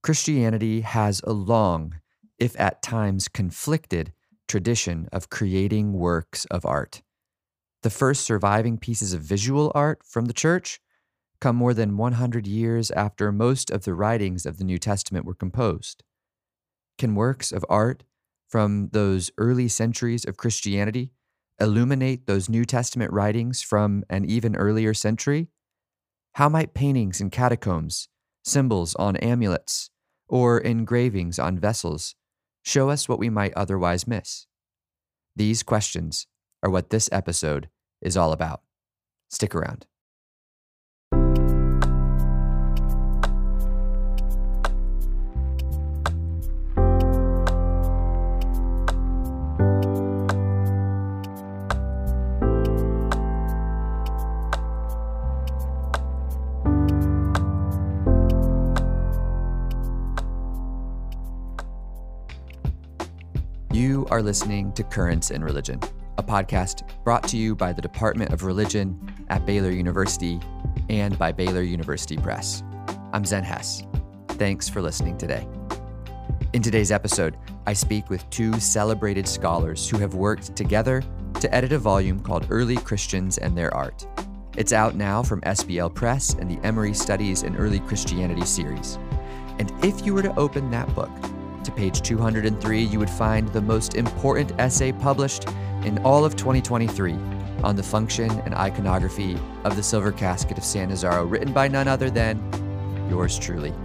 Christianity has a long, if at times conflicted, tradition of creating works of art. The first surviving pieces of visual art from the church come more than 100 years after most of the writings of the New Testament were composed. Can works of art from those early centuries of Christianity illuminate those New Testament writings from an even earlier century? How might paintings in catacombs, symbols on amulets, or engravings on vessels show us what we might otherwise miss? These questions are what this episode is all about. Stick around. You are listening to Currents in Religion, a podcast brought to you by the Department of Religion at Baylor University and by Baylor University Press. I'm Zen Hess. Thanks for listening today. In today's episode, I speak with two celebrated scholars who have worked together to edit a volume called Early Christians and Their Art. It's out now from SBL Press and the Emory Studies in Early Christianity series. And if you were to open that book to page 203, you would find the most important essay published in all of 2023 on the function and iconography of the silver casket of San Nazaro, written by none other than yours truly.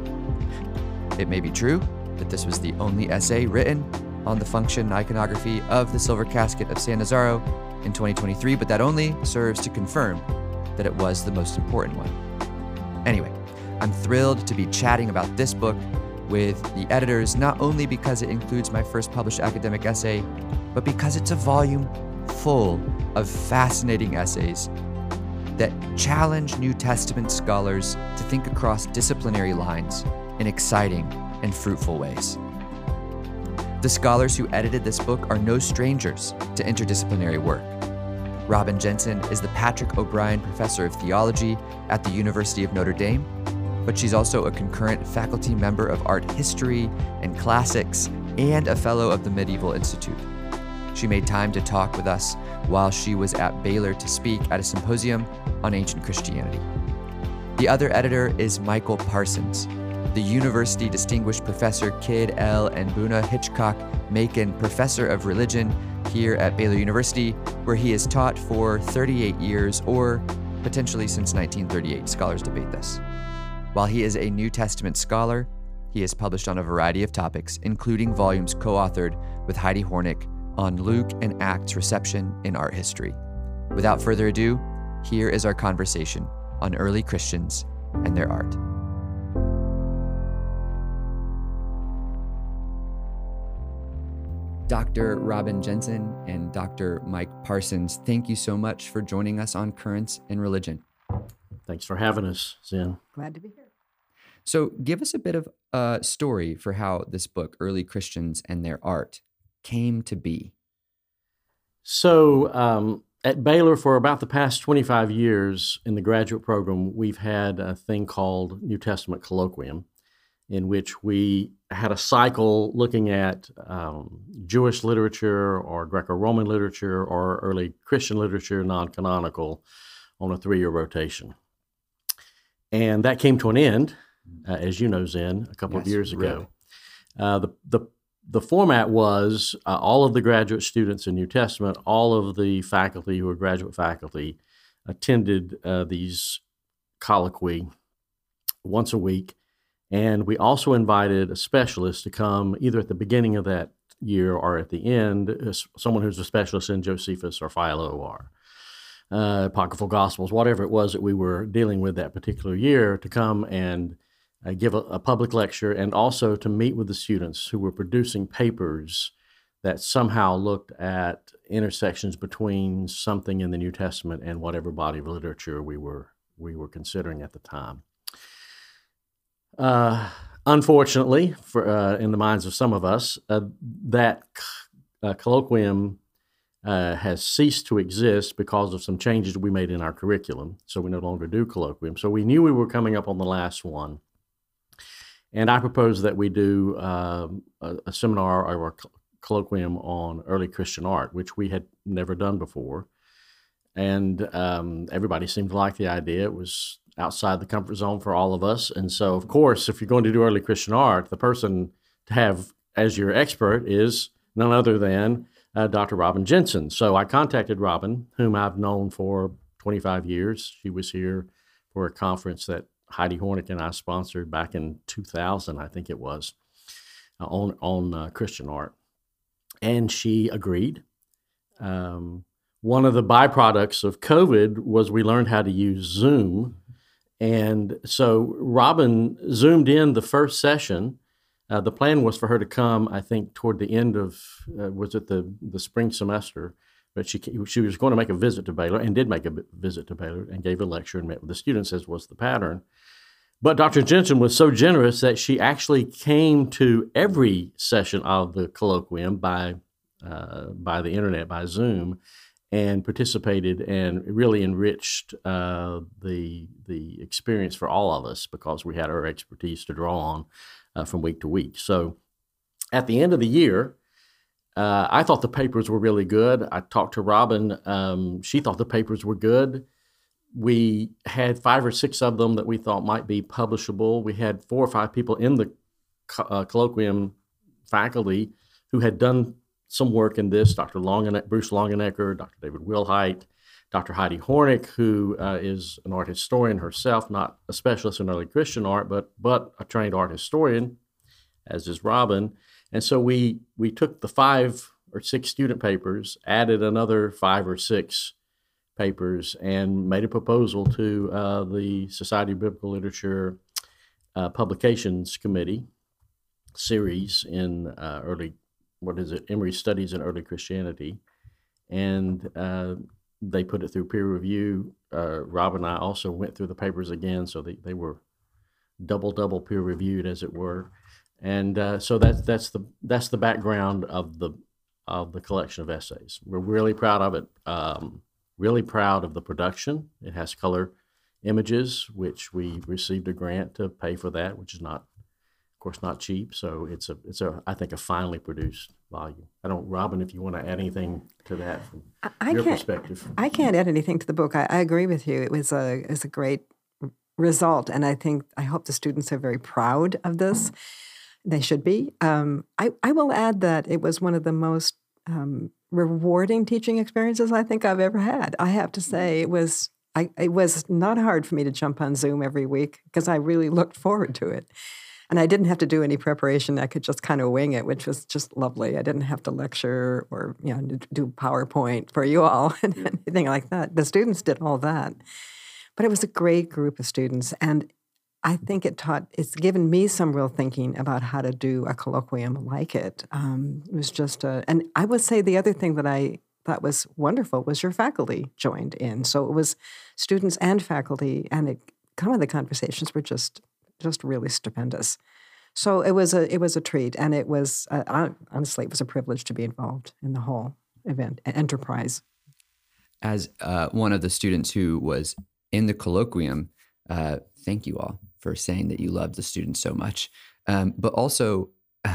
It may be true that this was the only essay written on the function and iconography of the silver casket of San Nazaro in 2023, but that only serves to confirm that it was the most important one. Anyway, I'm thrilled to be chatting about this book with the editors, not only because it includes my first published academic essay, but because it's a volume full of fascinating essays that challenge New Testament scholars to think across disciplinary lines in exciting and fruitful ways. The scholars who edited this book are no strangers to interdisciplinary work. Robin Jensen is the Patrick O'Brien Professor of Theology at the University of Notre Dame, but she's also a concurrent faculty member of art history and classics and a fellow of the Medieval Institute. She made time to talk with us while she was at Baylor to speak at a symposium on ancient Christianity. The other editor is Michael Parsons, the University Distinguished Professor Kidd L. and Buna Hitchcock-Macon Professor of Religion here at Baylor University, where he has taught for 38 years, or potentially since 1938. Scholars debate this. While he is a New Testament scholar, he has published on a variety of topics, including volumes co-authored with Heidi Hornick on Luke and Acts reception in art history. Without further ado, here is our conversation on early Christians and their art. Dr. Robin Jensen and Dr. Mike Parsons, thank you so much for joining us on Currents in Religion. Thanks for having us, Zen. Glad to be here. So give us a bit of a story for how this book, Early Christians and Their Art, came to be. So at Baylor, for about the past 25 years in the graduate program, we've had a thing called New Testament Colloquium, in which we had a cycle looking at Jewish literature or Greco-Roman literature or early Christian literature, non-canonical, on a 3-year rotation. And that came to an end, as you know, Zen, a couple of years ago. The format was all of the graduate students in New Testament, all of the faculty who were graduate faculty, attended these colloquy once a week. And we also invited a specialist to come either at the beginning of that year or at the end, someone who's a specialist in Josephus or Philo or Apocryphal Gospels, whatever it was that we were dealing with that particular year, to come and give a public lecture, and also to meet with the students who were producing papers that somehow looked at intersections between something in the New Testament and whatever body of literature we were considering at the time. Unfortunately, in the minds of some of us, that colloquium has ceased to exist because of some changes we made in our curriculum. So we no longer do colloquium. So we knew we were coming up on the last one. And I propose that we do a seminar or a colloquium on early Christian art, which we had never done before. And everybody seemed to like the idea. It was outside the comfort zone for all of us. And so, of course, if you're going to do early Christian art, the person to have as your expert is none other than Dr. Robin Jensen. So I contacted Robin, whom I've known for 25 years. She was here for a conference that Heidi Hornick and I sponsored back in 2000, I think it was, on Christian art. And she agreed. One of the byproducts of COVID was we learned how to use Zoom. And so Robin Zoomed in the first session. The plan was for her to come, I think, toward the end of, was it the spring semester? But she was going to make a visit to Baylor and did make a visit to Baylor and gave a lecture and met with the students, as was the pattern. But Dr. Jensen was so generous that she actually came to every session of the colloquium by the internet, by Zoom, and participated and really enriched the experience for all of us because we had our expertise to draw on from week to week. So at the end of the year, I thought the papers were really good. I talked to Robin. She thought the papers were good. We had 5 or 6 of them that we thought might be publishable. We had 4 or 5 people in the colloquium faculty who had done some work in this, Bruce Longenecker, Dr. David Wilhite, Dr. Heidi Hornick, who is an art historian herself, not a specialist in early Christian art, but a trained art historian, as is Robin. And so we took the 5 or 6 student papers, added another 5 or 6 papers, and made a proposal to the Society of Biblical Literature Publications Committee series in Emory Studies in Early Christianity. And they put it through peer review. Rob and I also went through the papers again, so they were double peer reviewed, as it were. And so that's the background of the collection of essays. We're really proud of it. Really proud of the production. It has color images, which we received a grant to pay for that, which is not, of course, not cheap. So it's I think a finely produced volume. Robin, if you want to add anything to that from your perspective. I can't add anything to the book. I agree with you. It was a great result, and I hope the students are very proud of this. They should be. I will add that it was one of the most rewarding teaching experiences I think I've ever had. I have to say it was not hard for me to jump on Zoom every week because I really looked forward to it. And I didn't have to do any preparation. I could just kind of wing it, which was just lovely. I didn't have to lecture or do PowerPoint for you all and anything like that. The students did all that. But it was a great group of students. And I think it's given me some real thinking about how to do a colloquium like it. It was just and I would say the other thing that I thought was wonderful was your faculty joined in. So it was students and faculty, and some of the conversations were just really stupendous. So it was a treat, and it was honestly it was a privilege to be involved in the whole event enterprise. As one of the students who was in the colloquium, thank you all for saying that you love the students so much. But also,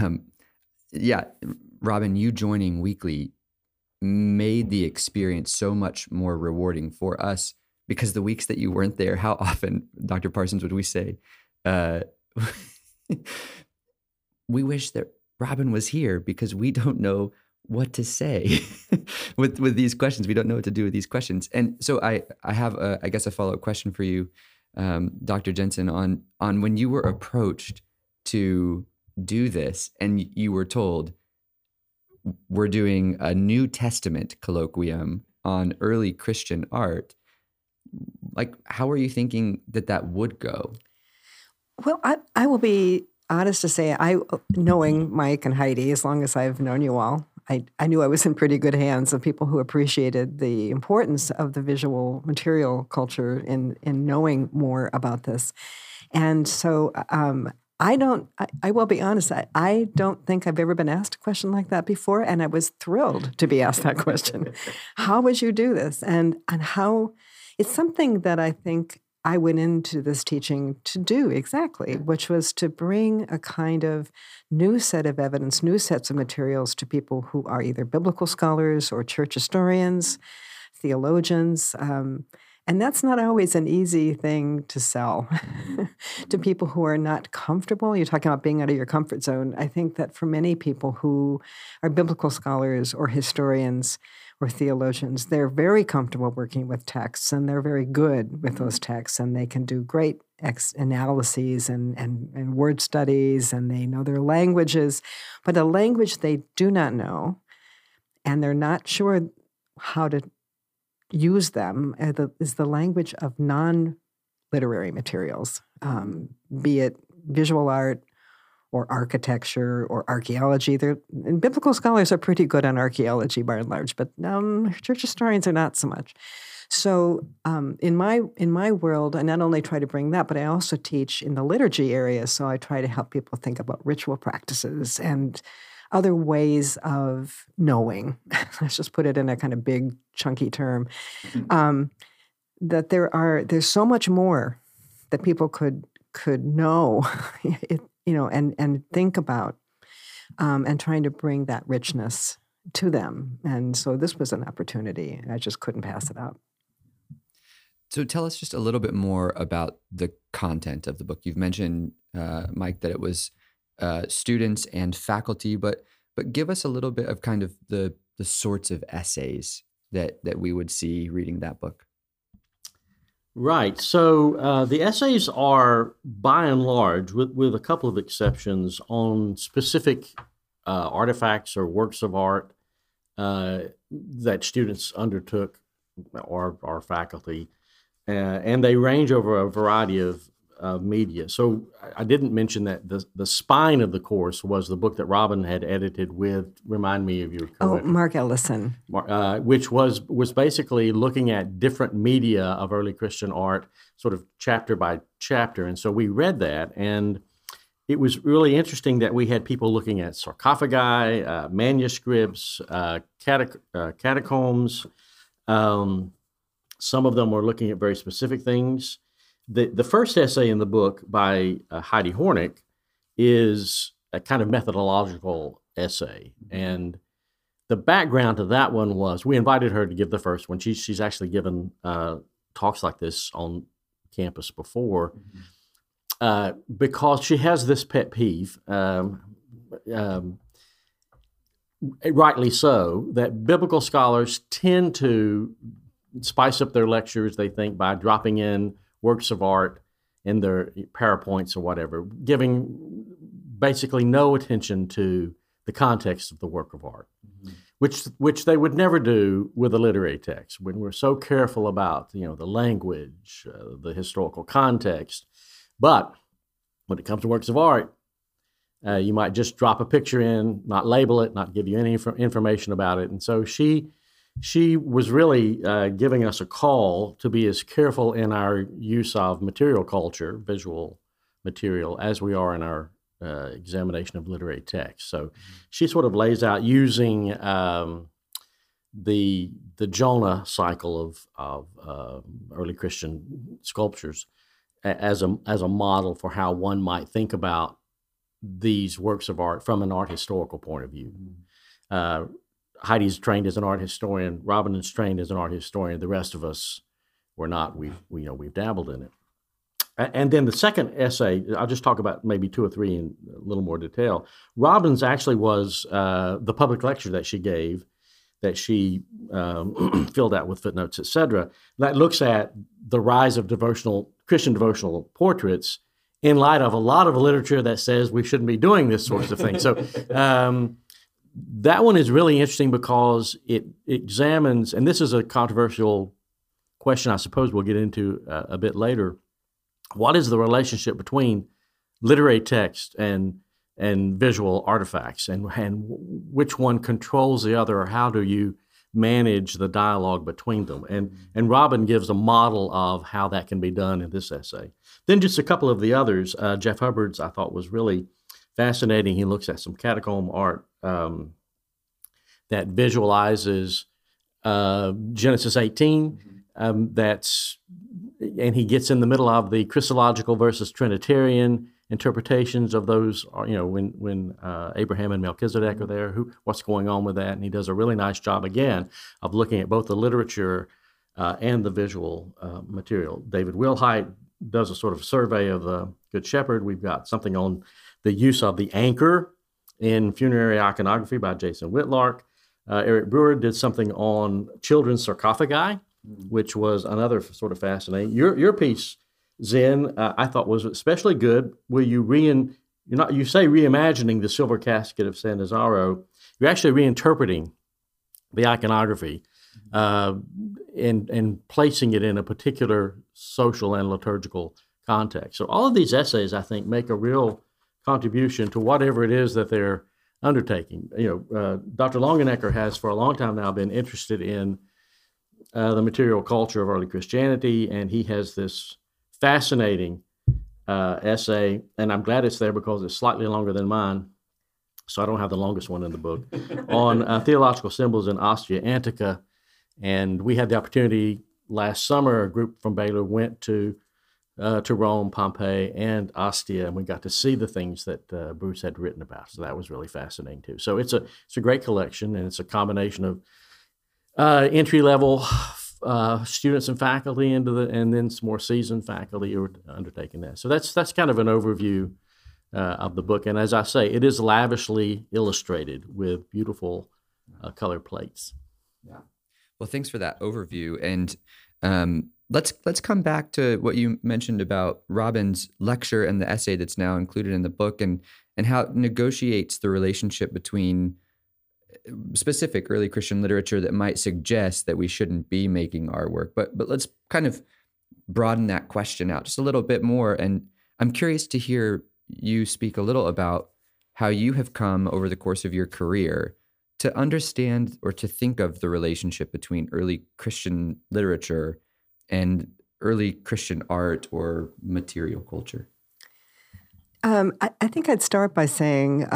Robin, you joining weekly made the experience so much more rewarding for us, because the weeks that you weren't there, how often, Dr. Parsons, would we say, we wish that Robin was here because we don't know what to say with these questions. We don't know what to do with these questions. And so I have, I guess, a follow-up question for you, Dr. Jensen, on when you were approached to do this and you were told, we're doing a New Testament colloquium on early Christian art, like, how are you thinking that would go? Well, I will be honest to say, knowing Mike and Heidi, as long as I've known you all, I knew I was in pretty good hands of people who appreciated the importance of the visual material culture in knowing more about this. And so I will be honest, I don't think I've ever been asked a question like that before, and I was thrilled to be asked that question. How would you do this? And how, it's something that I think I went into this teaching to do exactly, which was to bring a kind of new set of evidence, new sets of materials to people who are either biblical scholars or church historians, theologians. And that's not always an easy thing to sell to people who are not comfortable. You're talking about being out of your comfort zone. I think that for many people who are biblical scholars or historians or theologians, they're very comfortable working with texts, and they're very good with those texts, and they can do great analyses and word studies, and they know their languages. But a language they do not know, and they're not sure how to use them, is the language of non-literary materials, be it visual art or architecture or archaeology. And biblical scholars are pretty good on archaeology by and large, but church historians are not so much. So in my world, I not only try to bring that, but I also teach in the liturgy area. So I try to help people think about ritual practices and other ways of knowing. Let's just put it in a kind of big, chunky term. That there's so much more that people could know, and think about, and trying to bring that richness to them. And so this was an opportunity. I just couldn't pass it up. So tell us just a little bit more about the content of the book. You've mentioned, Mike, that it was students and faculty, but give us a little bit of kind of the sorts of essays that we would see reading that book. Right. So the essays are, by and large, with a couple of exceptions, on specific artifacts or works of art that students undertook or faculty, and they range over a variety of media. So I didn't mention that the spine of the course was the book that Robin had edited with, remind me of your co-editor. Mark Ellison. Which was basically looking at different media of early Christian art, sort of chapter by chapter. And so we read that, and it was really interesting that we had people looking at sarcophagi, manuscripts, catacombs. Some of them were looking at very specific things. The first essay in the book by Heidi Hornick is a kind of methodological essay. And the background to that one was, we invited her to give the first one. She's actually given talks like this on campus before, because she has this pet peeve, rightly so, that biblical scholars tend to spice up their lectures, they think, by dropping in works of art in their PowerPoints or whatever, giving basically no attention to the context of the work of art, which they would never do with a literary text. When we're so careful about the language, the historical context, but when it comes to works of art, you might just drop a picture in, not label it, not give you any information about it, and so she was really giving us a call to be as careful in our use of material culture, visual material, as we are in our examination of literary text. So she sort of lays out using the Jonah cycle of early Christian sculptures as a model for how one might think about these works of art from an art historical point of view. Heidi's trained as an art historian. Robin is trained as an art historian. The rest of us were not. We've dabbled in it. And then the second essay, I'll just talk about maybe two or three in a little more detail. Robin's actually was the public lecture that she gave, that she filled out with footnotes, etc. That looks at the rise of Christian devotional portraits in light of a lot of literature that says we shouldn't be doing this sorts of thing. So that one is really interesting because it examines, and this is a controversial question I suppose we'll get into a bit later, what is the relationship between literary text and visual artifacts, and which one controls the other, or how do you manage the dialogue between them? And Robin gives a model of how that can be done in this essay. Then just a couple of the others. Jeff Hubbard's I thought was really fascinating. He looks at some catacomb art that visualizes Genesis 18. That's and he gets in the middle of the Christological versus Trinitarian interpretations of those, when Abraham and Melchizedek are there, what's going on with that, and he does a really nice job, again, of looking at both the literature and the visual material. David Wilhite does a sort of survey of the Good Shepherd. We've got something on the use of the anchor in funerary iconography by Jason Whitlark. Eric Brewer did something on children's sarcophagi, which was another sort of fascinating. Your piece, Zen, I thought was especially good, where you say reimagining the silver casket of San Nazaro, you're actually reinterpreting the iconography and placing it in a particular social and liturgical context. So all of these essays, I think, make a real contribution to whatever it is that they're undertaking. Dr. Longenecker has for a long time now been interested in the material culture of early Christianity, and he has this fascinating essay, and I'm glad it's there because it's slightly longer than mine, so I don't have the longest one in the book, on theological symbols in Ostia Antica. And we had the opportunity last summer, a group from Baylor went to Rome, Pompeii, and Ostia, and we got to see the things that Bruce had written about. So that was really fascinating too. So it's a great collection, and it's a combination of entry-level students and faculty and then some more seasoned faculty who are undertaking that. So that's kind of an overview of the book. And as I say, it is lavishly illustrated with beautiful color plates. Yeah. Well, thanks for that overview. And let's come back to what you mentioned about Robin's lecture and the essay that's now included in the book, and how it negotiates the relationship between specific early Christian literature that might suggest that we shouldn't be making our work. But let's kind of broaden that question out just a little bit more. And I'm curious to hear you speak a little about how you have come over the course of your career to understand or to think of the relationship between early Christian literature and early Christian art or material culture. I think I'd start by saying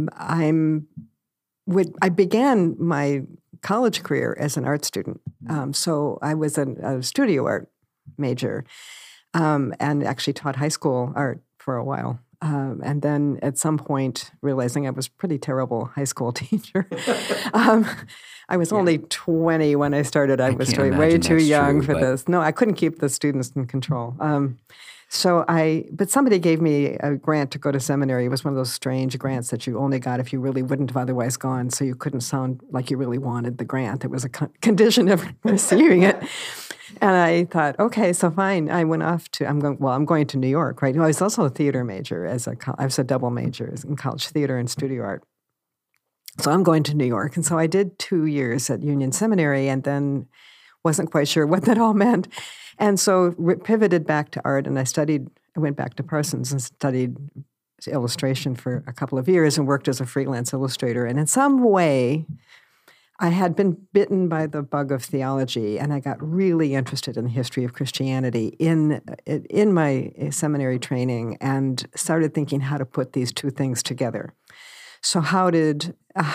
I began my college career as an art student. So I was a studio art major and actually taught high school art for a while. And then at some point, realizing I was a pretty terrible high school teacher. I was only 20 when I started. I was way too young for this. No, I couldn't keep the students in control. But somebody gave me a grant to go to seminary. It was one of those strange grants that you only got if you really wouldn't have otherwise gone, so you couldn't sound like you really wanted the grant. It was a condition of receiving it. And I thought, okay, so fine. I went off to, I'm going to New York, right? I was also a theater major. I was a double major in college theater and studio art. So I'm going to New York. And so I did 2 years at Union Seminary and then wasn't quite sure what that all meant. And so pivoted back to art, and I went back to Parsons and studied illustration for a couple of years and worked as a freelance illustrator. And in some way, I had been bitten by the bug of theology, and I got really interested in the history of Christianity in my seminary training and started thinking how to put these two things together. So how does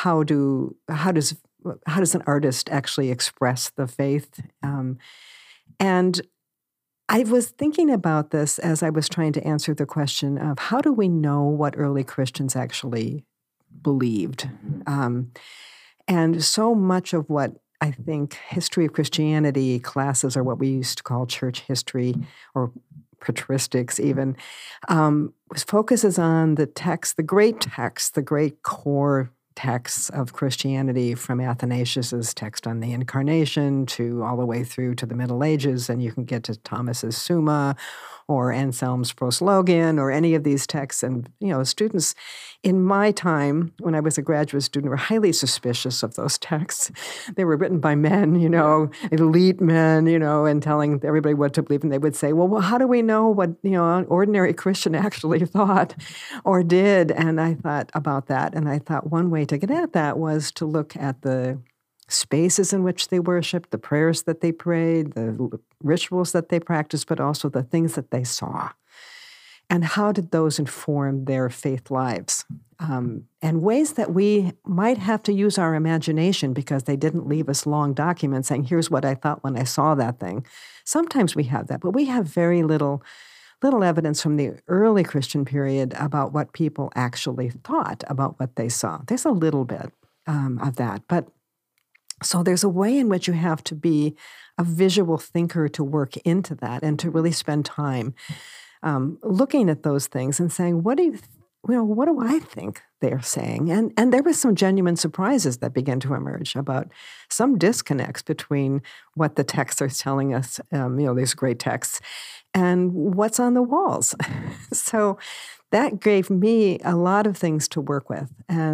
an artist actually express the faith? And I was thinking about this as I was trying to answer the question of how do we know what early Christians actually believed? And so much of what I think history of Christianity classes, or what we used to call church history or patristics even, focuses on the text, the great core texts of Christianity, from Athanasius's text on the Incarnation to all the way through to the Middle Ages, and you can get to Thomas's Summa or Anselm's Proslogion or any of these texts. And students in my time, when I was a graduate student, were highly suspicious of those texts. They were written by men, elite men, and telling everybody what to believe. And they would say, well, how do we know what an ordinary Christian actually thought or did? And I thought about that, and I thought one way to get at that was to look at the spaces in which they worshiped, the prayers that they prayed, the rituals that they practiced, but also the things that they saw. And how did those inform their faith lives? And ways that we might have to use our imagination because they didn't leave us long documents saying, here's what I thought when I saw that thing. Sometimes we have that, but we have very little evidence from the early Christian period about what people actually thought about what they saw. There's a little bit of that. But so there's a way in which you have to be a visual thinker to work into that and to really spend time looking at those things and saying, what do I think they're saying? And there were some genuine surprises that began to emerge about some disconnects between what the texts are telling us, these great texts, and what's on the walls. So that gave me a lot of things to work with.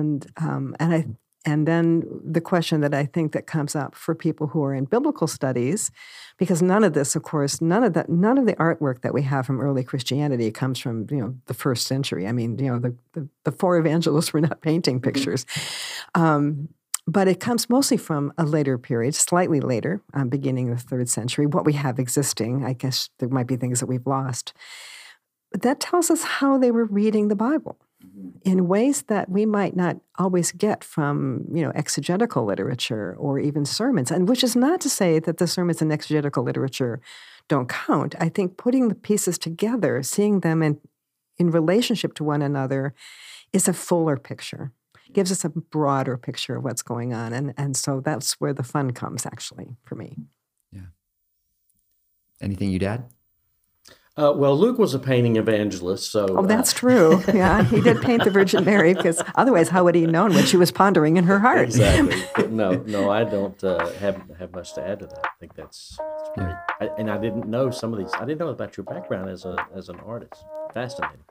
And then the question that I think that comes up for people who are in biblical studies, because none of this, of course, none of the artwork that we have from early Christianity comes from the first century. I mean, the four evangelists were not painting pictures, but it comes mostly from a later period, slightly later, beginning of the 3rd century. What we have existing, I guess there might be things that we've lost, but that tells us how they were reading the Bible in ways that we might not always get from, exegetical literature or even sermons. And which is not to say that the sermons and exegetical literature don't count. I think putting the pieces together, seeing them in relationship to one another is a fuller picture, gives us a broader picture of what's going on. And so that's where the fun comes, actually, for me. Yeah. Anything you'd add? Well, Luke was a painting evangelist, so... Oh, that's true. Yeah, he did paint the Virgin Mary, because otherwise how would he have known what she was pondering in her heart? Exactly. But no, I don't have much to add to that. I think that's great. And I didn't know some of these. I didn't know about your background as an artist. Fascinating.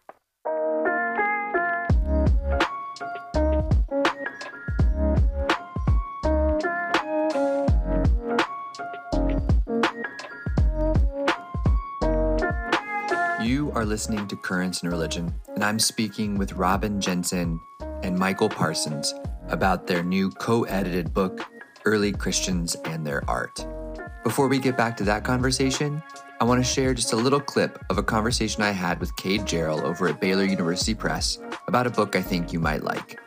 You are listening to Currents in Religion, and I'm speaking with Robin Jensen and Michael Parsons about their new co-edited book, Early Christians and Their Art. Before we get back to that conversation, I want to share just a little clip of a conversation I had with Cade Jarrell over at Baylor University Press about a book I think you might like.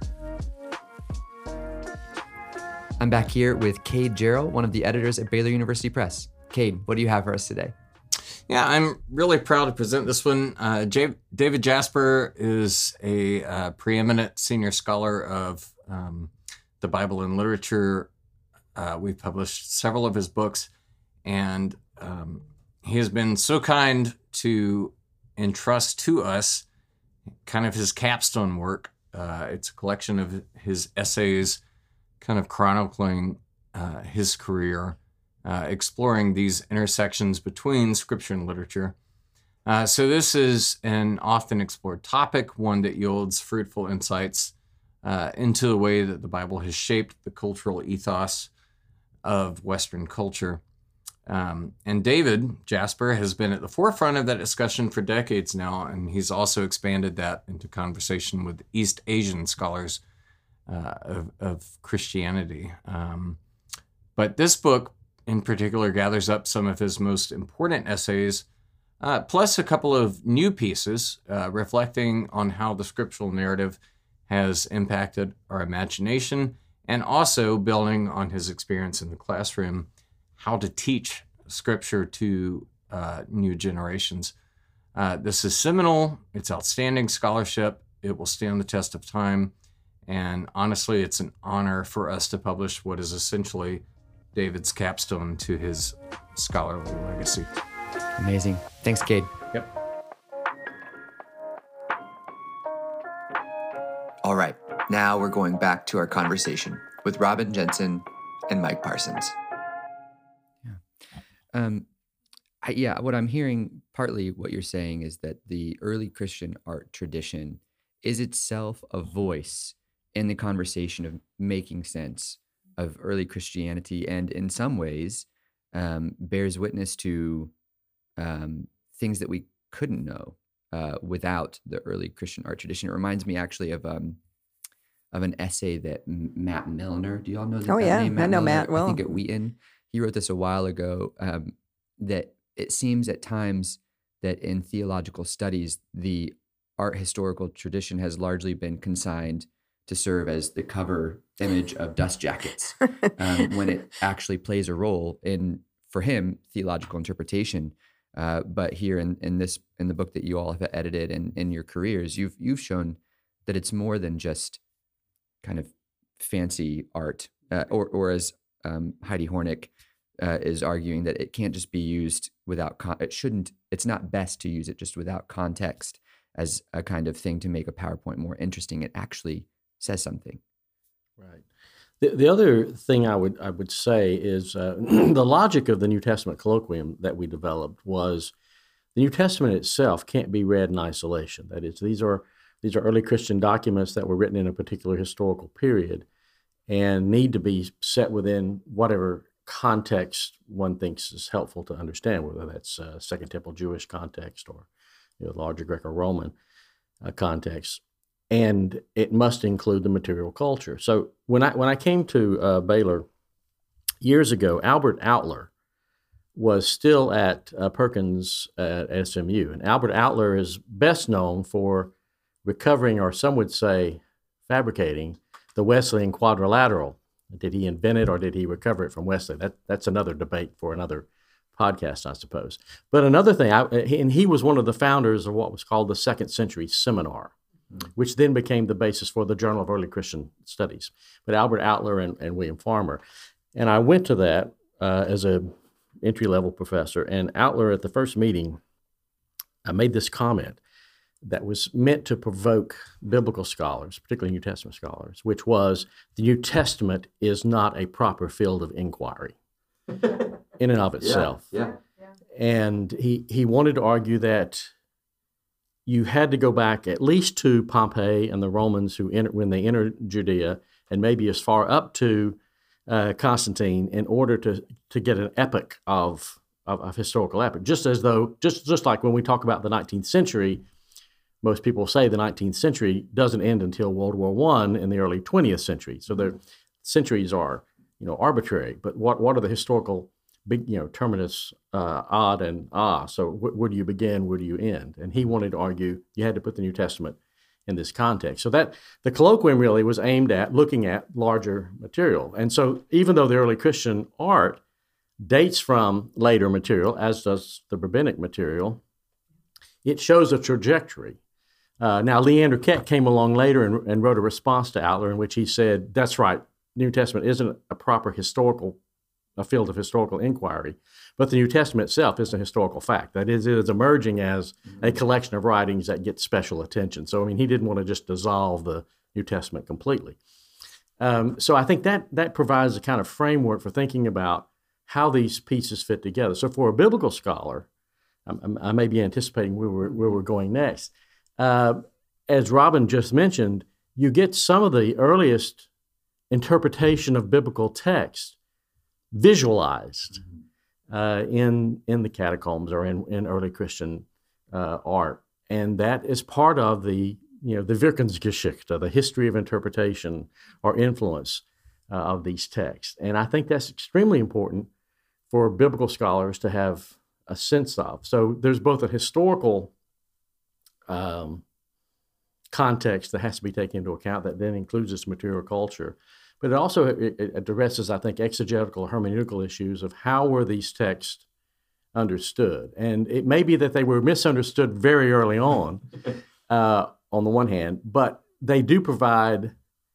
I'm back here with Cade Jarrell, one of the editors at Baylor University Press. Cade, what do you have for us today? Yeah, I'm really proud to present this one. David Jasper is a preeminent senior scholar of the Bible and literature. We've published several of his books, and he has been so kind to entrust to us kind of his capstone work. It's a collection of his essays kind of chronicling his career, exploring these intersections between scripture and literature. So this is an often explored topic, one that yields fruitful insights into the way that the Bible has shaped the cultural ethos of Western culture. And David Jasper has been at the forefront of that discussion for decades now, and he's also expanded that into conversation with East Asian scholars of Christianity. But this book in particular gathers up some of his most important essays, plus a couple of new pieces reflecting on how the scriptural narrative has impacted our imagination, and also building on his experience in the classroom, how to teach scripture to new generations. This is seminal. It's outstanding scholarship. It will stand the test of time. And honestly, it's an honor for us to publish what is essentially David's capstone to his scholarly legacy. Amazing. Thanks, Cade. Yep. All right, now we're going back to our conversation with Robin Jensen and Mike Parsons. What I'm hearing, partly what you're saying is that the early Christian art tradition is itself a voice in the conversation of making sense of early Christianity, and in some ways bears witness to things that we couldn't know without the early Christian art tradition. It reminds me actually of an essay that Matt Milner, do you all know that name? I know Matt well. I think at Wheaton. He wrote this a while ago, that it seems at times that in theological studies, the art historical tradition has largely been consigned to serve as the cover image of dust jackets, when it actually plays a role in, for him, theological interpretation. But here in the book that you all have edited and in your careers, you've shown that it's more than just kind of fancy art, or as Heidi Hornick is arguing, that it can't just be used without it's not best to use it just without context as a kind of thing to make a PowerPoint more interesting. It actually says something. Right. The other thing I would say is the logic of the New Testament colloquium that we developed was the New Testament itself can't be read in isolation. That is, these are early Christian documents that were written in a particular historical period and need to be set within whatever context one thinks is helpful to understand, whether that's Second Temple Jewish context or larger Greco-Roman context. And it must include the material culture. So when I came to Baylor years ago, Albert Outler was still at Perkins at SMU. And Albert Outler is best known for recovering, or some would say fabricating, the Wesleyan quadrilateral. Did he invent it or did he recover it from Wesley? That's another debate for another podcast, I suppose. But another thing, and he was one of the founders of what was called the Second Century Seminar, which then became the basis for the Journal of Early Christian Studies. But Albert Outler and William Farmer. And I went to that as a entry-level professor, and Outler at the first meeting made this comment that was meant to provoke biblical scholars, particularly New Testament scholars, which was, the New Testament is not a proper field of inquiry in and of itself. Yeah. And he wanted to argue that you had to go back at least to Pompey and the Romans when they entered Judea, and maybe as far up to Constantine, in order to get an epic of historical epic. Just like when we talk about the 19th century, most people say the 19th century doesn't end until World War I in the early 20th century. So the centuries are, arbitrary. But what are the historical big, terminus ad and ah? So where do you begin? Where do you end? And he wanted to argue you had to put the New Testament in this context. So that the colloquium really was aimed at looking at larger material. And so even though the early Christian art dates from later material, as does the rabbinic material, it shows a trajectory. Now, Leander Keck came along later and wrote a response to Outler in which he said, that's right, New Testament isn't a proper a field of historical inquiry, but the New Testament itself is a historical fact. That is, it is emerging as a collection of writings that get special attention. So, he didn't want to just dissolve the New Testament completely. So I think that provides a kind of framework for thinking about how these pieces fit together. So for a biblical scholar, I may be anticipating where we're going next. As Robin just mentioned, you get some of the earliest interpretation of biblical text visualized in the catacombs or in early Christian art, and that is part of the Wirkungsgeschichte, the history of interpretation or influence of these texts. And I think that's extremely important for biblical scholars to have a sense of. So there's both a historical context that has to be taken into account that then includes this material culture, but it also addresses, I think, exegetical or hermeneutical issues of how were these texts understood. And it may be that they were misunderstood very early on the one hand, but they do provide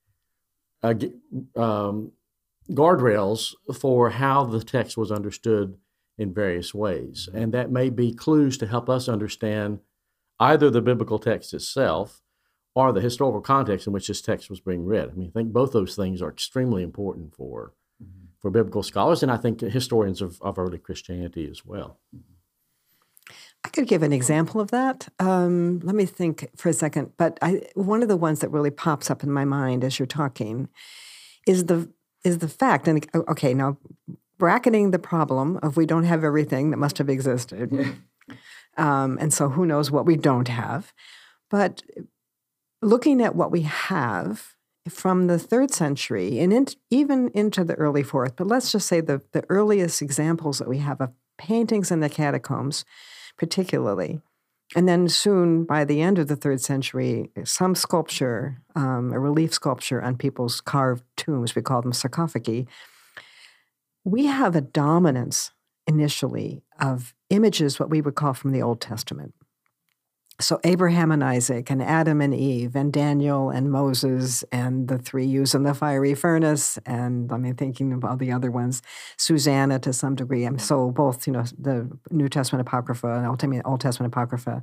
guardrails for how the text was understood in various ways. And that may be clues to help us understand either the biblical text itself or the historical context in which this text was being read. I think both those things are extremely important for biblical scholars, and I think historians of early Christianity as well. I could give an example of that. Let me think for a second. But one of the ones that really pops up in my mind as you're talking is the fact, and okay, now bracketing the problem of we don't have everything that must have existed. And so who knows what we don't have. But looking at what we have from the 3rd century and even into the early 4th, but let's just say the earliest examples that we have of paintings in the catacombs particularly. And then soon, by the end of the 3rd century, some sculpture, a relief sculpture on people's carved tombs, we call them sarcophagi, we have a dominance initially of images, what we would call from the Old Testament. So Abraham and Isaac and Adam and Eve and Daniel and Moses and the 3 youths in the fiery furnace, and thinking of all the other ones, Susanna to some degree. So both, the New Testament Apocrypha and Old Testament Apocrypha.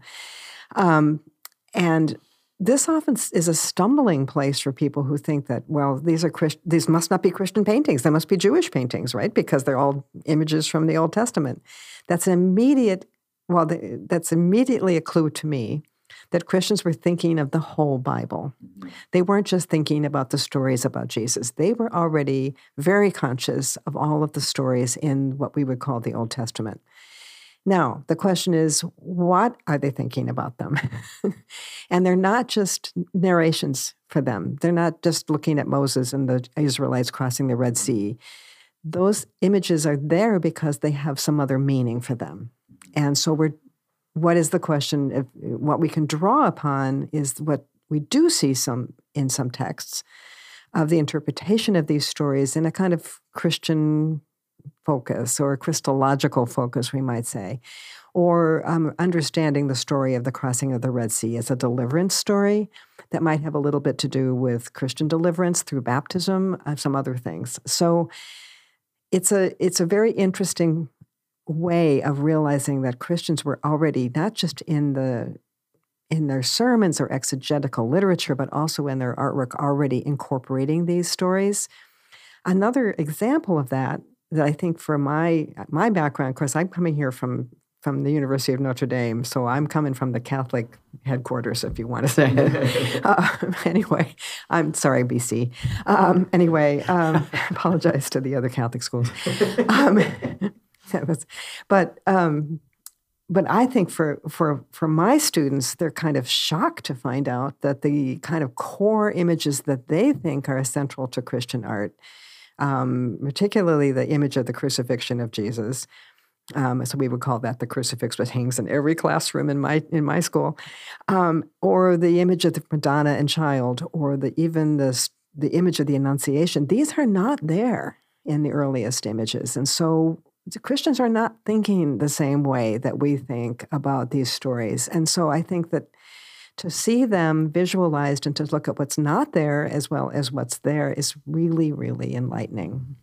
And this often is a stumbling place for people who think that, well, these must not be Christian paintings. They must be Jewish paintings, right? Because they're all images from the Old Testament. That's immediately a clue to me that Christians were thinking of the whole Bible. They weren't just thinking about the stories about Jesus. They were already very conscious of all of the stories in what we would call the Old Testament. Now, the question is, what are they thinking about them? And they're not just narrations for them. They're not just looking at Moses and the Israelites crossing the Red Sea. Those images are there because they have some other meaning for them. And so what is the question? What we can draw upon is what we do see in some texts of the interpretation of these stories in a kind of Christian focus or a Christological focus, we might say, or understanding the story of the crossing of the Red Sea as a deliverance story that might have a little bit to do with Christian deliverance through baptism, some other things. So it's a very interesting way of realizing that Christians were already not just in their sermons or exegetical literature, but also in their artwork already incorporating these stories. Another example of that I think for my background, of course, I'm coming here from the University of Notre Dame, so I'm coming from the Catholic headquarters, if you want to say it. Anyway, I'm sorry, BC. Apologize to the other Catholic schools. But I think for my students, they're kind of shocked to find out that the kind of core images that they think are essential to Christian art, particularly the image of the crucifixion of Jesus, so we would call that the crucifix, which hangs in every classroom in my school, or the image of the Madonna and Child, or even the image of the Annunciation. These are not there in the earliest images, and so the Christians are not thinking the same way that we think about these stories. And so I think that to see them visualized and to look at what's not there as well as what's there is really, really enlightening.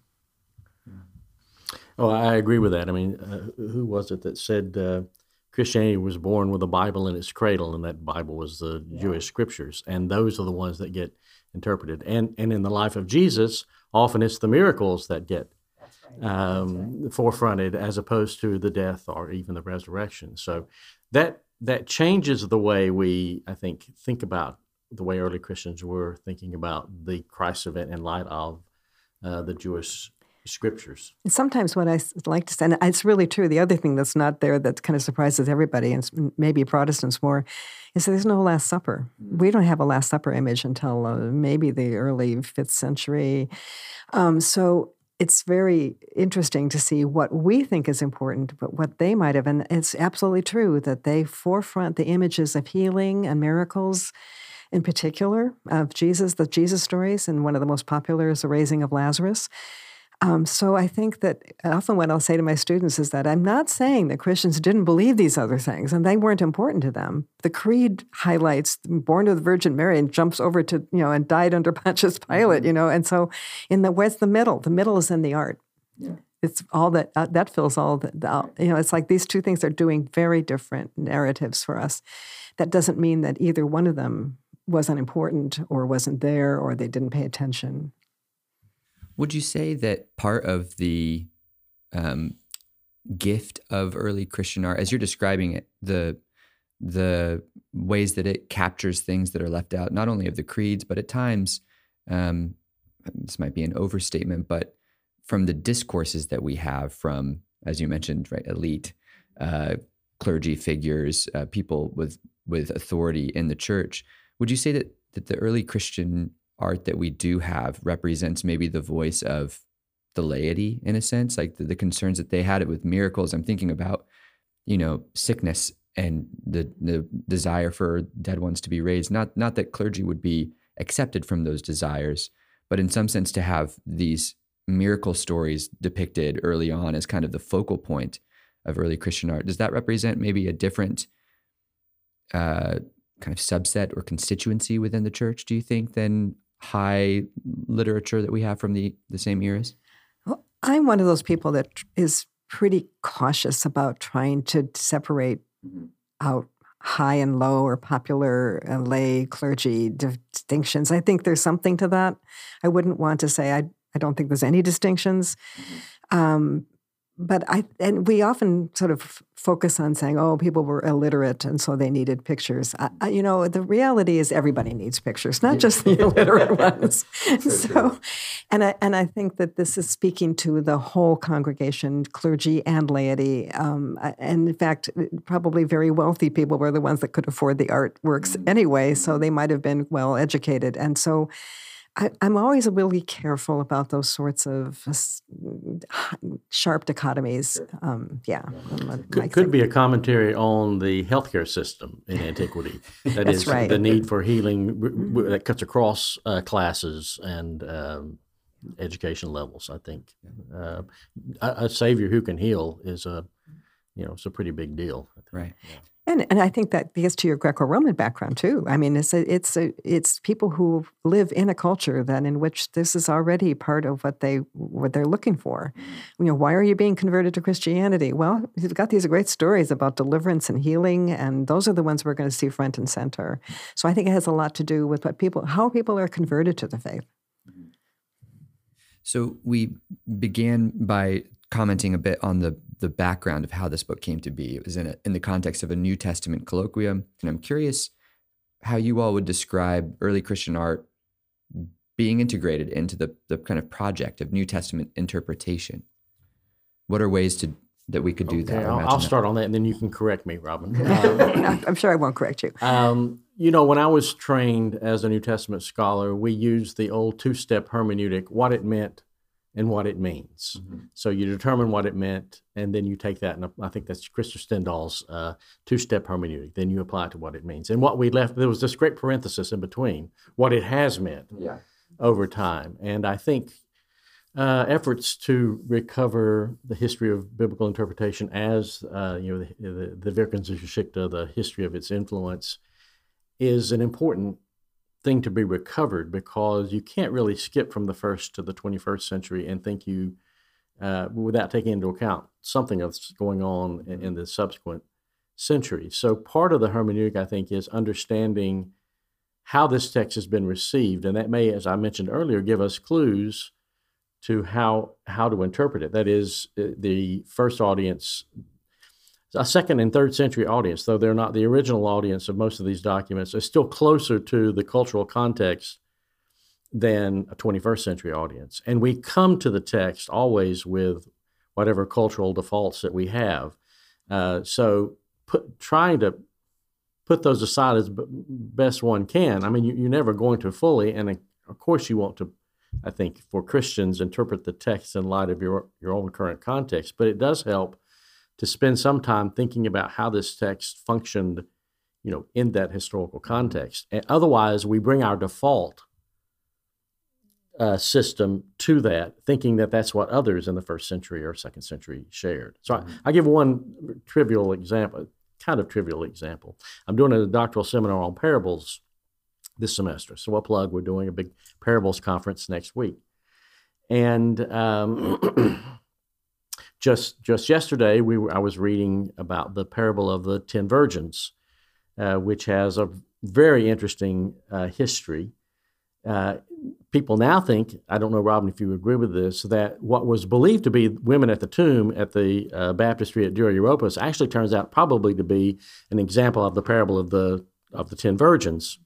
Oh, I agree with that. I mean, who was it that said Christianity was born with a Bible in its cradle, and that Bible was the Jewish scriptures, and those are the ones that get interpreted. And in the life of Jesus, often it's the miracles that get forefronted as opposed to the death or even the resurrection. So that changes the way we, I think about the way early Christians were thinking about the Christ event in light of the Jewish scriptures. And sometimes what I like to say, and it's really true, the other thing that's not there that kind of surprises everybody, and maybe Protestants more, is that there's no Last Supper. We don't have a Last Supper image until maybe the early 5th century. So it's very interesting to see what we think is important, but what they might have. And it's absolutely true that they forefront the images of healing and miracles, in particular, of Jesus, the Jesus stories. And one of the most popular is the raising of Lazarus. So I think that often what I'll say to my students is that I'm not saying that Christians didn't believe these other things and they weren't important to them. The Creed highlights born of the Virgin Mary and jumps over to, and died under Pontius Pilate, and so where's the middle? The middle is in the art. Yeah. It's all that fills all the it's like these two things are doing very different narratives for us. That doesn't mean that either one of them wasn't important or wasn't there or they didn't pay attention. Would you say that part of the gift of early Christian art, as you're describing it, the ways that it captures things that are left out, not only of the creeds, but at times, this might be an overstatement, but from the discourses that we have from, as you mentioned, right, elite clergy figures, people with authority in the church, would you say that the early Christian art that we do have represents maybe the voice of the laity in a sense, like the concerns that they had with miracles? I'm thinking about, sickness and the desire for dead ones to be raised. Not that clergy would be accepted from those desires, but in some sense to have these miracle stories depicted early on as kind of the focal point of early Christian art. Does that represent maybe a different kind of subset or constituency within the church, do you think, than high literature that we have from the same eras? Well, I'm one of those people that is pretty cautious about trying to separate out high and low or popular lay clergy distinctions. I think there's something to that. I wouldn't want to say I don't think there's any distinctions. But we often sort of focus on saying, oh, people were illiterate and so they needed pictures. The reality is everybody needs pictures, not just the illiterate ones. So, and I think that this is speaking to the whole congregation, clergy and laity. And in fact, probably very wealthy people were the ones that could afford the artworks anyway, so they might have been well educated. And so I'm always really careful about those sorts of sharp dichotomies. Could be a commentary on the healthcare system in antiquity. That is right. The need for healing that cuts across classes and education levels. I think a savior who can heal is it's a pretty big deal. Right. Yeah. And I think that gets to your Greco-Roman background too. I mean, it's people who live in a culture that in which this is already part of what they're looking for. Why are you being converted to Christianity? Well, you've got these great stories about deliverance and healing, and those are the ones we're going to see front and center. So I think it has a lot to do with how people are converted to the faith. So we began by commenting a bit on the background of how this book came to be. It was in the context of a New Testament colloquium. And I'm curious how you all would describe early Christian art being integrated into the kind of project of New Testament interpretation. What are ways that we could do that? I'll start on that, and then you can correct me, Robin. I'm sure I won't correct you. When I was trained as a New Testament scholar, we used the old two-step hermeneutic, what it meant and what it means. Mm-hmm. So you determine what it meant, and then you take that, and I think that's Christopher Stendhal's two-step hermeneutic. Then you apply it to what it means. And what we left, there was this great parenthesis in between, what it has meant over time. And I think efforts to recover the history of biblical interpretation as, the Wirkungsgeschichte, the history of its influence, is an important thing to be recovered, because you can't really skip from the first to the 21st century and think without taking into account something that's going on in the subsequent centuries. So part of the hermeneutic, I think, is understanding how this text has been received, and that may, as I mentioned earlier, give us clues to how to interpret it. That is, the first audience, a second and third century audience, though they're not the original audience of most of these documents, is still closer to the cultural context than a 21st century audience. And we come to the text always with whatever cultural defaults that we have. So trying to put those aside as best one can. I mean, you're never going to fully, and of course you want to, I think, for Christians, interpret the text in light of your own current context. But it does help to spend some time thinking about how this text functioned, in that historical context. And otherwise, we bring our default system to that, thinking that that's what others in the first century or second century shared. So I give one trivial example. I'm doing a doctoral seminar on parables this semester. So I'll plug, we're doing a big parables conference next week. And just yesterday, I was reading about the parable of the 10 virgins, which has a very interesting history. People now think, I don't know, Robin, if you agree with this, that what was believed to be women at the tomb at the baptistry at Dura Europos actually turns out probably to be an example of the parable of the 10 virgins,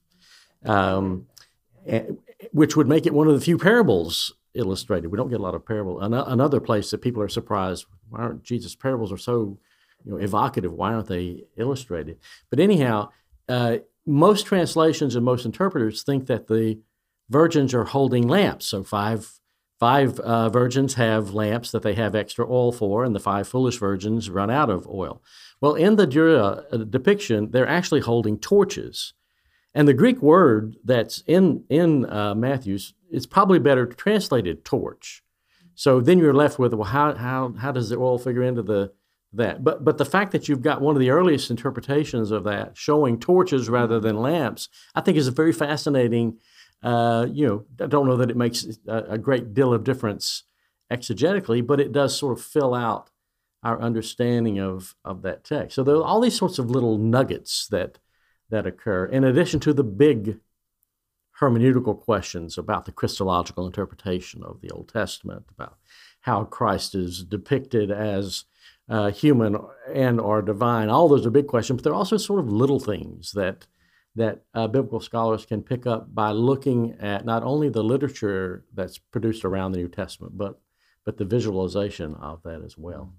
which would make it one of the few parables illustrated. We don't get a lot of parable. Another place that people are surprised, why aren't Jesus' parables are so evocative? Why aren't they illustrated? But anyhow, most translations and most interpreters think that the virgins are holding lamps, so five 5 virgins have lamps that they have extra oil for, and the 5 foolish virgins run out of oil. Well, in the depiction, they're actually holding torches. And the Greek word that's in Matthew's, it's probably better translated torch. So then you're left with, well, how does the oil figure into that? But the fact that you've got one of the earliest interpretations of that showing torches rather than lamps, I think is a very fascinating. I don't know that it makes a great deal of difference exegetically, but it does sort of fill out our understanding of that text. So there are all these sorts of little nuggets that occur, in addition to the big hermeneutical questions about the Christological interpretation of the Old Testament, about how Christ is depicted as human and or divine. All those are big questions, but they're also sort of little things that biblical scholars can pick up by looking at not only the literature that's produced around the New Testament, but the visualization of that as well.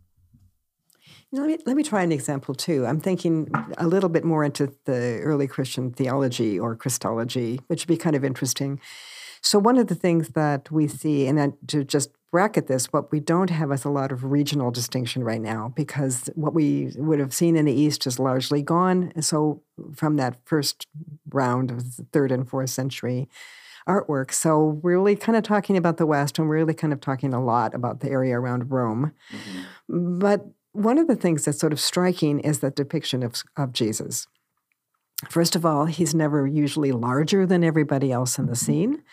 Let me try an example, too. I'm thinking a little bit more into the early Christian theology or Christology, which would be kind of interesting. So one of the things that we see, and then to just bracket this, what we don't have is a lot of regional distinction right now, because what we would have seen in the East is largely gone. So from that first round of the 3rd and 4th century artwork. So we're really kind of talking about the West, and we're really kind of talking a lot about the area around Rome. Mm-hmm. But one of the things that's sort of striking is the depiction of Jesus. First of all, he's never usually larger than everybody else in the scene.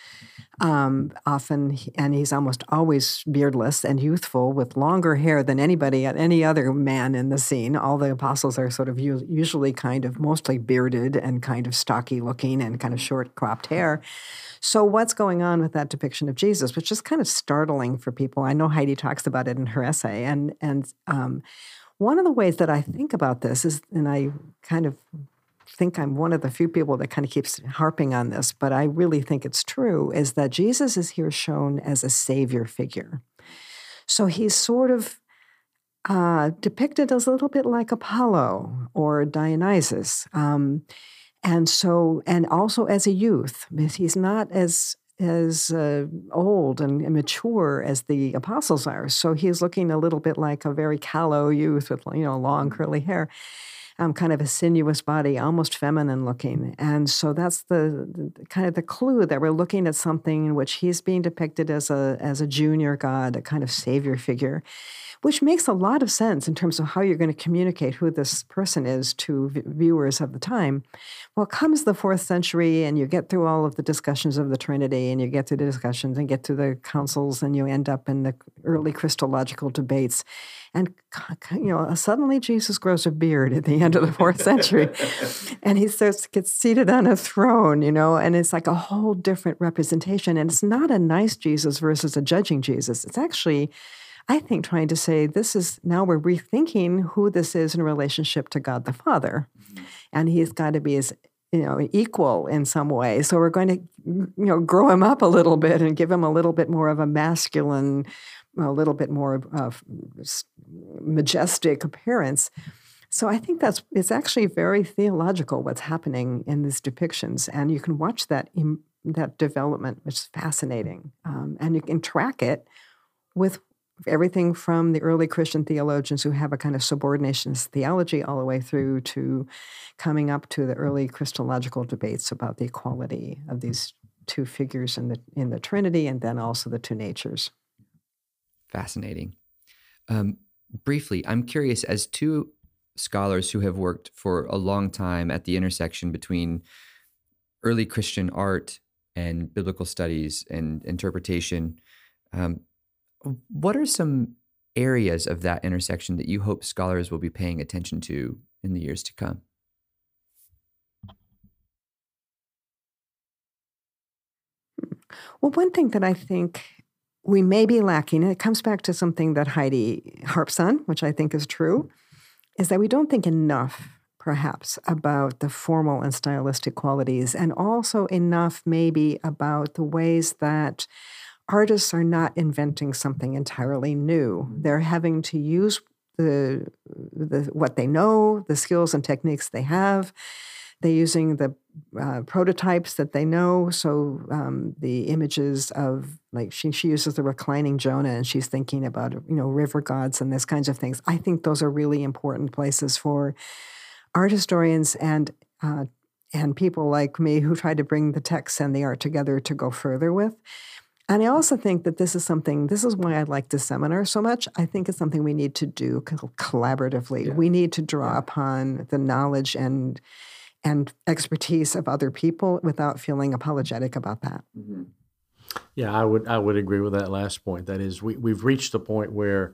Often, and he's almost always beardless and youthful with longer hair than any other man in the scene. All the apostles are sort of usually kind of mostly bearded and kind of stocky looking and kind of short cropped hair. So what's going on with that depiction of Jesus, which is kind of startling for people? I know Heidi talks about it in her essay. And one of the ways that I think about this is, and I kind of think I'm one of the few people that kind of keeps harping on this, but I really think it's true, is that Jesus is here shown as a savior figure. So he's sort of depicted as a little bit like Apollo or Dionysus. And also as a youth. He's not as old and mature as the apostles are. So he's looking a little bit like a very callow youth with long curly hair. Kind of a sinuous body, almost feminine looking. And so that's the kind of the clue that we're looking at something in which he's being depicted as a junior god, a kind of savior figure, which makes a lot of sense in terms of how you're going to communicate who this person is to viewers of the time. Well, comes the 4th century, and you get through all of the discussions of the Trinity, and you get through the discussions and get to the councils, and you end up in the early Christological debates. And, suddenly Jesus grows a beard at the end of the 4th century, and he gets seated on a throne, and it's like a whole different representation. And it's not a nice Jesus versus a judging Jesus. It's actually, I think, trying to say now we're rethinking who this is in relationship to God the Father. Mm-hmm. And he's got to be as, equal in some way. So we're going to, grow him up a little bit and give him a little bit more of a masculine, a little bit more majestic appearance. So I think it's actually very theological what's happening in these depictions. And you can watch that development, which is fascinating. And you can track it with everything from the early Christian theologians who have a kind of subordinationist theology all the way through to coming up to the early Christological debates about the equality of these two figures in the Trinity, and then also the two natures. Fascinating. Briefly, I'm curious, as two scholars who have worked for a long time at the intersection between early Christian art and biblical studies and interpretation, what are some areas of that intersection that you hope scholars will be paying attention to in the years to come? Well, one thing that I think we may be lacking, and it comes back to something that Heidi harps on, which I think is true, is that we don't think enough, perhaps, about the formal and stylistic qualities, and also enough maybe about the ways that artists are not inventing something entirely new. They're having to use what they know, the skills and techniques they have, They're using the prototypes that they know. So the images of, like, she uses the reclining Jonah, and she's thinking about, river gods and these kinds of things. I think those are really important places for art historians and people like me who try to bring the text and the art together to go further with. And I also think that this is why I like this seminar so much. I think it's something we need to do collaboratively. Yeah. We need to draw upon the knowledge and expertise of other people without feeling apologetic about that. Mm-hmm. Yeah, I would agree with that last point. That is, we've reached a point where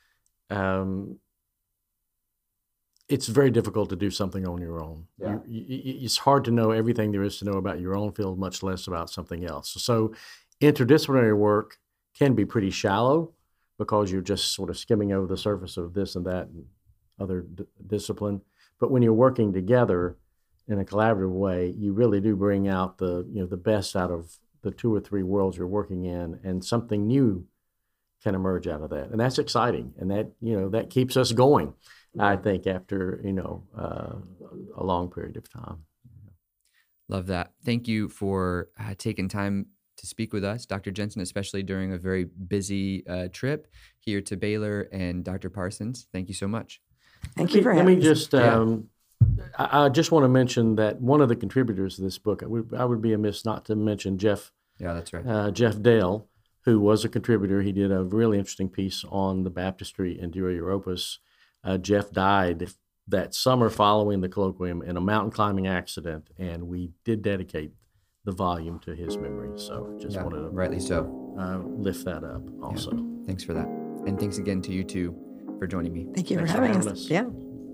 it's very difficult to do something on your own. Yeah. It's hard to know everything there is to know about your own field, much less about something else. So interdisciplinary work can be pretty shallow because you're just sort of skimming over the surface of this and that and other discipline. But when you're working together in a collaborative way, you really do bring out the best out of the 2 or 3 worlds you're working in, and something new can emerge out of that. And that's exciting. And that keeps us going, I think, after, a long period of time. Love that. Thank you for taking time to speak with us, Dr. Jensen, especially during a very busy trip here to Baylor, and Dr. Parsons. Thank you so much. Thank you for having me. I just want to mention that one of the contributors to this book, I would be amiss not to mention Jeff. Yeah, that's right. Jeff Dale, who was a contributor. He did a really interesting piece on the baptistry in Dura Europos. Jeff died that summer following the colloquium in a mountain climbing accident, and we did dedicate the volume to his memory. So just wanted to rightly so lift that up also. Yeah. Thanks for that. And thanks again to you two for joining me. Thank you for having us. Yeah.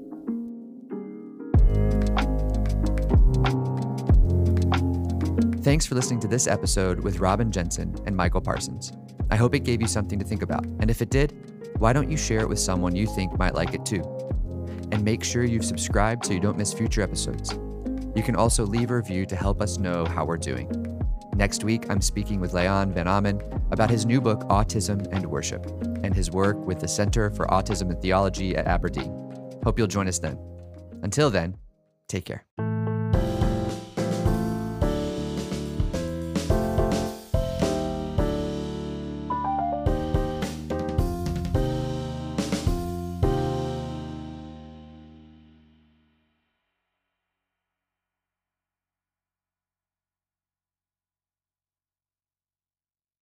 Thanks for listening to this episode with Robin Jensen and Michael Parsons. I hope it gave you something to think about. And if it did, why don't you share it with someone you think might like it too? And make sure you've subscribed so you don't miss future episodes. You can also leave a review to help us know how we're doing. Next week, I'm speaking with Leon Van Amen about his new book, Autism and Worship, and his work with the Center for Autism and Theology at Aberdeen. Hope you'll join us then. Until then, take care.